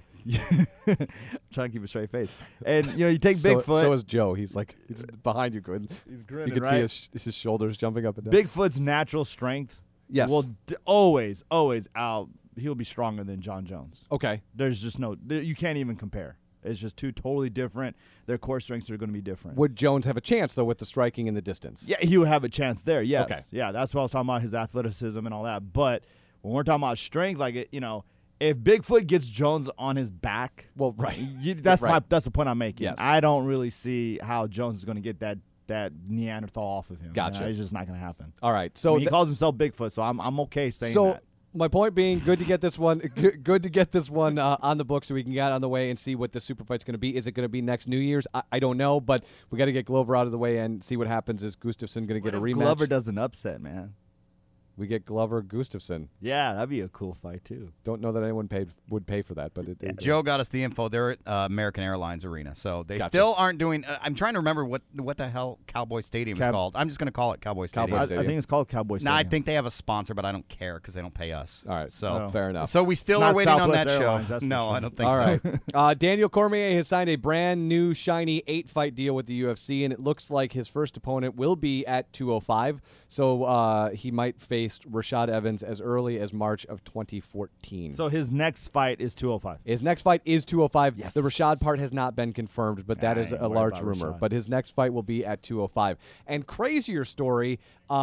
trying to keep a straight face. And you know, you take Bigfoot. So is Joe. He's behind you, good. He's grinning. You can right? see his shoulders jumping up and down. Bigfoot's natural strength. Yes. Will always out. He'll be stronger than John Jones. Okay. There's just you can't even compare. It's just two totally different. Their core strengths are going to be different. Would Jones have a chance, though, with the striking and the distance? Yeah, he would have a chance there, yes. Okay. Yeah, that's what I was talking about, his athleticism and all that. But when we're talking about strength, if Bigfoot gets Jones on his back, well, right. That's the point I'm making. Yes. I don't really see how Jones is going to get that Neanderthal off of him. Gotcha. It's just not going to happen. All right. So he calls himself Bigfoot, so I'm okay saying that. My point being, good to get this one. Good to get this one on the book, so we can get on the way and see what the super fight's going to be. Is it going to be next New Year's? I don't know, but we got to get Glover out of the way and see what happens. Is Gustafsson going to get a rematch? Glover does an upset, man. We get Glover Gustafsson. Yeah, that'd be a cool fight too. Don't know that anyone would pay for that, but Joe got us the info. They're at American Airlines Arena, so they Gotcha. still aren't doing. I'm trying to remember what the hell Cowboy Stadium is called. I'm just going to call it Cowboy Stadium. I think it's called Cowboy Stadium. No, I think they have a sponsor, but I don't care because they don't pay us. All right, so fair enough. So we still are waiting on that Airlines, show. No, I don't think All so. right. Daniel Cormier has signed a brand new shiny 8-fight deal with the UFC, and it looks like his first opponent will be at 205. So he might face Rashad Evans as early as March of 2014. So his next fight is 205. His next fight is 205. Yes. The Rashad part has not been confirmed, but that is a large rumor. Rashad. But his next fight will be at 205. And crazier story,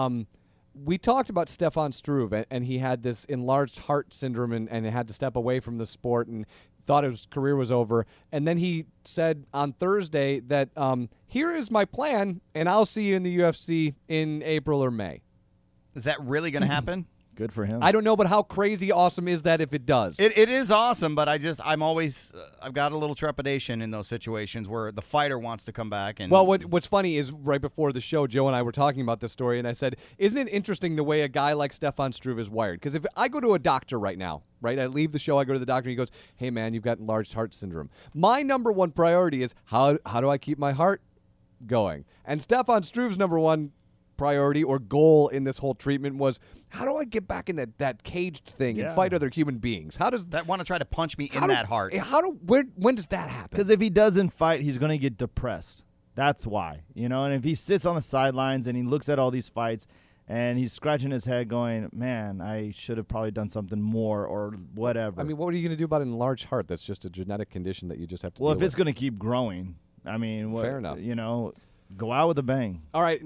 we talked about Stefan Struve, and he had this enlarged heart syndrome and had to step away from the sport and thought his career was over. And then he said on Thursday that here is my plan, and I'll see you in the UFC in April or May. Is that really going to happen? Good for him. I don't know, but how crazy awesome is that if it does? It is awesome, but I'm always I've got a little trepidation in those situations where the fighter wants to come back. And well, what's funny is right before the show, Joe and I were talking about this story, and I said, isn't it interesting the way a guy like Stefan Struve is wired? Because if I go to a doctor right now, right, I leave the show, I go to the doctor, and he goes, hey, man, you've got enlarged heart syndrome. My number one priority is how do I keep my heart going? And Stefan Struve's number one priority or goal in this whole treatment was, how do I get back in that caged thing and fight other human beings? How does that want to try to punch me in that heart? When does that happen? Because if he doesn't fight, he's going to get depressed. That's why, And if he sits on the sidelines and he looks at all these fights and he's scratching his head going, man, I should have probably done something more or whatever. I mean, what are you going to do about an enlarged heart? That's just a genetic condition that you just have to Well, deal if it's with. going to keep growing, I mean, Fair enough. Go out with a bang. All right.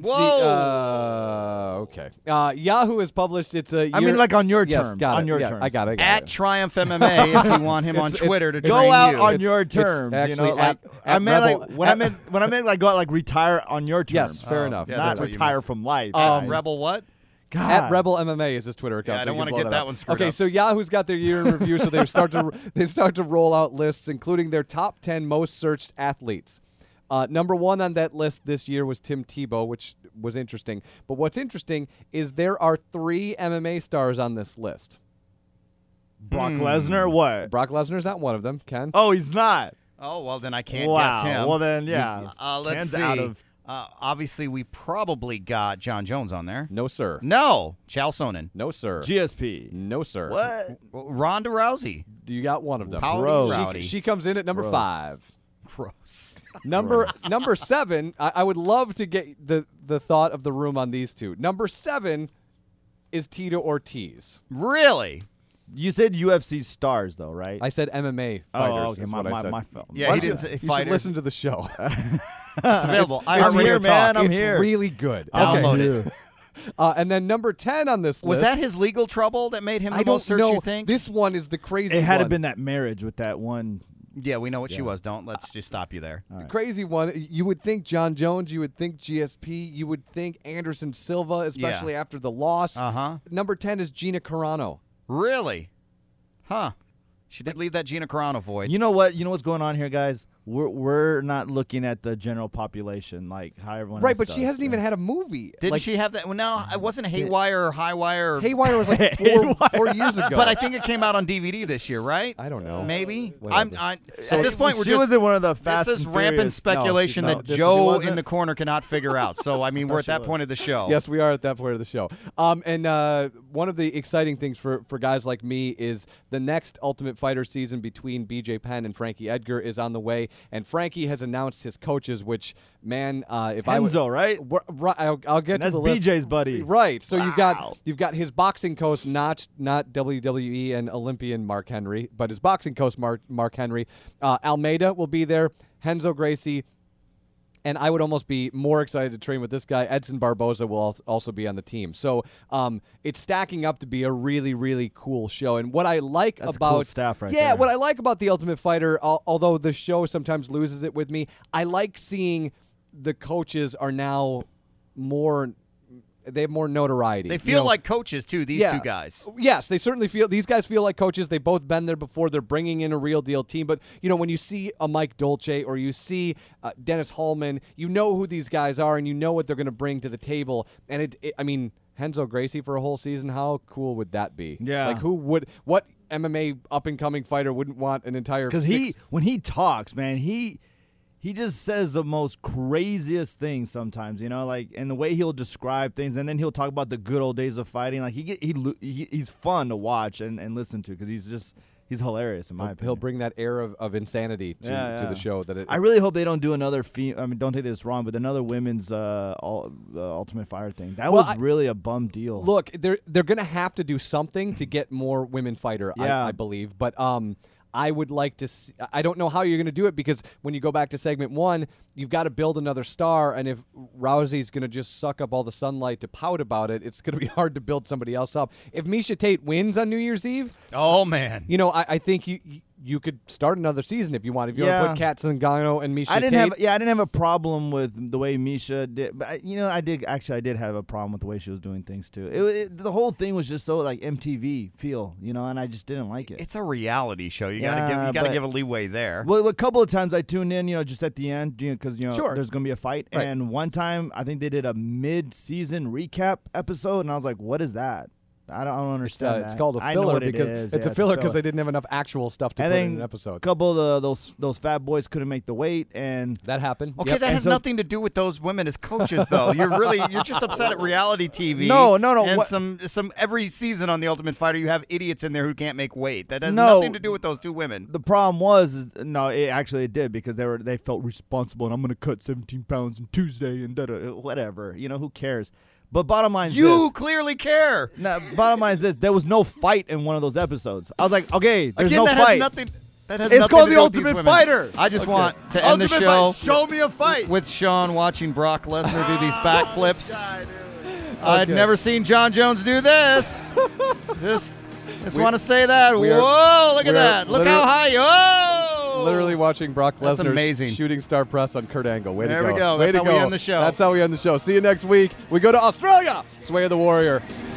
Whoa. Okay. Yahoo has published its year. I mean, like on your Yes, terms. got on it. your Yeah, terms. I got it. At Triumph MMA, if you want him on Twitter to Go train out you. on your terms. actually I meant when I meant like go out like retire on your terms. Yes, fair enough. Yeah, Not that's what you retire from life. Rebel what? God. At Rebel MMA is his Twitter account. Yeah, I so don't you want can to blow get that up. one screwed Okay, up. so Yahoo's got their year in review, so they start to roll out lists, including their top 10 most searched athletes. Number one on that list this year was Tim Tebow, which was interesting. But what's interesting is there are 3 MMA stars on this list. Brock Lesnar, what? Brock Lesnar's not one of them, Ken. Oh, he's not. Oh, well, then I can't Wow. guess him. Well, then, yeah. Let's Ken's see. out of- Obviously, we probably got John Jones on there. No, sir. No. Chael Sonnen. No, sir. GSP. No, sir. What? Ronda Rousey. You got one of them. Powdy She- Rowdy. She comes in at number Gross. 5. Gross. Number 7, I would love to get the thought of the room on these two. Number 7 is Tito Ortiz. Really? You said UFC stars, though, right? I said MMA fighters. Oh, okay. Is My, what I my, said. my fault. Yeah, Why he don't didn't say you should fighters. listen to the show. It's available. I'm iHeartRadio here, Talk. man. I'm it's here. really good. Download it. And then number 10 on this Was list. that his legal trouble that made him the I most don't searched, know. you think? This one is the crazy It had to one. been that marriage with that one. Yeah, we know what she was. Let's just stop you there. The crazy one. You would think John Jones. You would think GSP. You would think Anderson Silva, especially after the loss. Uh-huh. Number 10 is Gina Carano. Really? Huh. She did leave that Gina Carano void. You know what? You know what's going on here, guys? we're not looking at the general population like how everyone Right, else but does, she hasn't so. even had a movie. Didn't Like, she have that? Well, no, it wasn't Haywire or Highwire. Haywire was like 4 years ago. But I think it came out on DVD this year, right? I don't know. Maybe. Whatever. At this point, we're she just. was in one of the Fast This is and rampant Furious. speculation No, that she Joe wasn't? in the corner cannot figure out. So, I mean, we're at that point of the show. Yes, we are at that point of the show. And one of the exciting things for guys like me is the next Ultimate Fighter season between BJ Penn and Frankie Edgar is on the way. And Frankie has announced his coaches, which, man, if Enzo, right? I'll get And to that's the list. BJ's buddy. Right. So Wow. you've got his boxing coach, not WWE and Olympian Mark Henry, but his boxing coach, Mark Henry. Almeida will be there, Renzo Gracie. And I would almost be more excited to train with this guy. Edson Barboza will also be on the team. So it's stacking up to be a really, really cool show. And what I like That's about a cool staff right yeah, there. what I like about the Ultimate Fighter, although the show sometimes loses it with me, I like seeing the coaches are now more. They have more notoriety. They feel like coaches, too, these two guys. Yes, they certainly feel. These guys feel like coaches. They've both been there before. They're bringing in a real deal team. But, when you see a Mike Dolce or you see Dennis Hallman, you know who these guys are and you know what they're going to bring to the table. And, I mean, Renzo Gracie for a whole season, how cool would that be? Yeah. Like, what MMA up-and-coming fighter wouldn't want an entire Because when he talks, man, he just says the most craziest things sometimes, like, and the way he'll describe things, and then he'll talk about the good old days of fighting. Like, he's fun to watch and listen to because he's hilarious in my opinion. He'll bring that air of insanity to the show. I really hope they don't do another don't take this wrong, but another women's Ultimate Fighter thing. That was really a bum deal. Look, they're going to have to do something to get more women fighter, I believe. But I would like to see, I don't know how you're going to do it because when you go back to segment 1, you've got to build another star, and if Rousey's going to just suck up all the sunlight to pout about it, it's going to be hard to build somebody else up. If Miesha Tate wins on New Year's Eve, oh man, I think you could start another season if you want. If you want to put Kat Zingano and Miesha Tate. I didn't have a problem with the way Miesha did. But I did have a problem with the way she was doing things too. The whole thing was just so like MTV feel, and I just didn't like it. It's a reality show. You gotta give a leeway there. Well, a couple of times I tuned in, just at the end, because Sure. there's gonna be a fight. Right. And one time I think they did a mid-season recap episode, and I was like, "What is that?" I don't understand. It's called a I know filler what it because is. it's a filler because they didn't have enough actual stuff to put in an episode. A couple of those fat boys couldn't make the weight, and that happened. Okay, that has nothing to do with those women as coaches, though. You're just upset at reality TV. No. And some every season on The Ultimate Fighter, you have idiots in there who can't make weight. That has nothing to do with those two women. The problem was, it did because they felt responsible, and I'm going to cut 17 pounds on Tuesday and whatever. Who cares? But bottom line is you clearly care. Bottom line is this: there was no fight in one of those episodes. I was like, okay, there's Again, no fight. It's called The Ultimate Fighter. I just want to end the show. Show me a fight with Sean watching Brock Lesnar do these backflips. I'd never seen John Jones do this. Just want to say that. Whoa! Look at that. Look how high. Oh! Literally watching Brock That's Lesnar's amazing. shooting star press on Kurt Angle. Way to go. There we go. Way That's to how we go. end the show. That's how we end the show. See you next week. We go to Australia. It's Way of the Warrior.